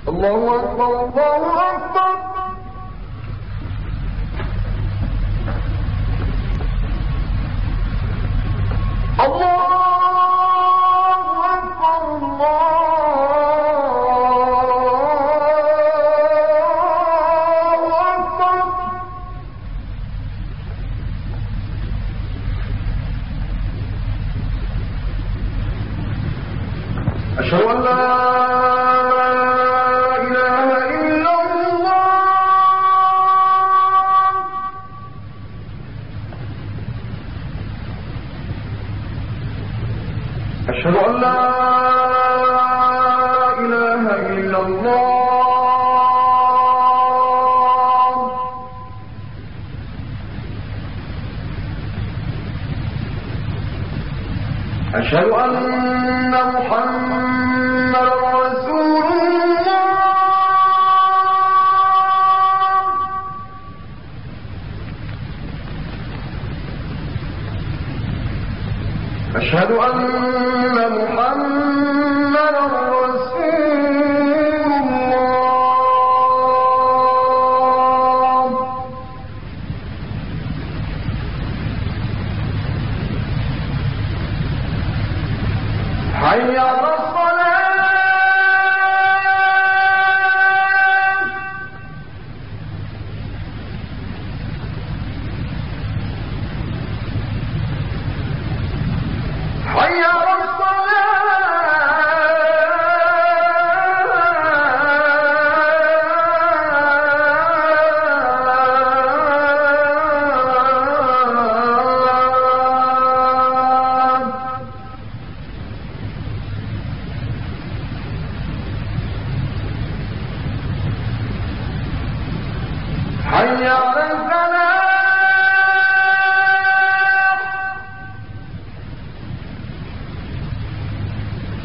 الله أكبر الله أكبر أشهد أن لا إله إلا الله أشهد أن لا إله إلا الله أشهد أن محمدا رسول الله أشهد أن محمدا رسول الله حي على حي على حي على الفلاح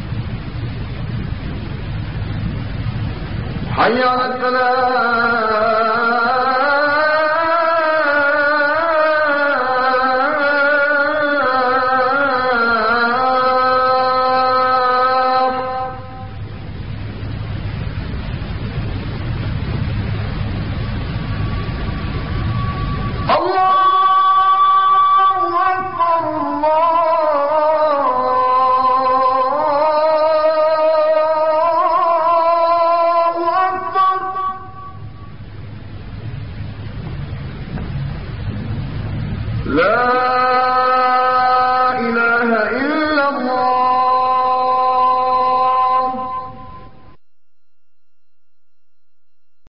حي على الفلاح